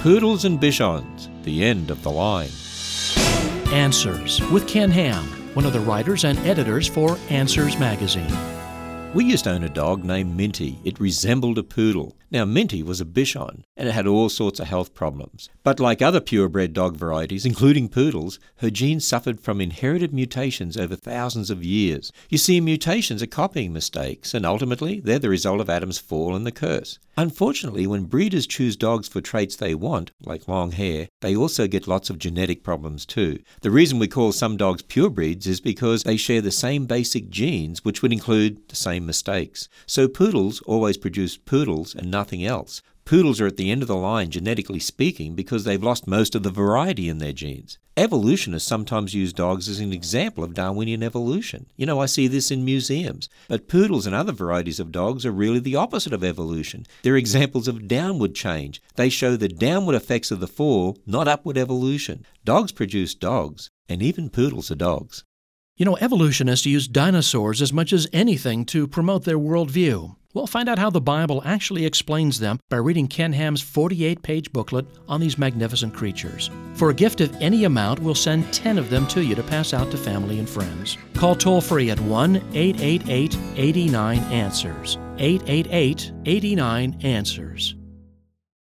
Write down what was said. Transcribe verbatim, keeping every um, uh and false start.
Poodles and Bichons, the end of the line. Answers with Ken Ham, one of the writers and editors for Answers magazine. We used to own a dog named Minty. It resembled a poodle. Now, Minty was a Bichon, and it had all sorts of health problems. But like other purebred dog varieties, including poodles, her genes suffered from inherited mutations over thousands of years. You see, mutations are copying mistakes, and ultimately, they're the result of Adam's fall and the curse. Unfortunately, when breeders choose dogs for traits they want, like long hair, they also get lots of genetic problems too. The reason we call some dogs purebreeds is because they share the same basic genes, which would include the same mistakes. So poodles always produce poodles and nothing else. Poodles are at the end of the line, genetically speaking, because they've lost most of the variety in their genes. Evolutionists sometimes use dogs as an example of Darwinian evolution. You know, I see this in museums. But poodles and other varieties of dogs are really the opposite of evolution. They're examples of downward change. They show the downward effects of the fall, not upward evolution. Dogs produce dogs, and even poodles are dogs. You know, evolutionists use dinosaurs as much as anything to promote their worldview. We'll find out how the Bible actually explains them by reading Ken Ham's forty-eight page booklet on these magnificent creatures. For a gift of any amount, we'll send ten of them to you to pass out to family and friends. Call toll-free at one eight eight eight, eight nine, answers. eight eight eight, eight nine, answers.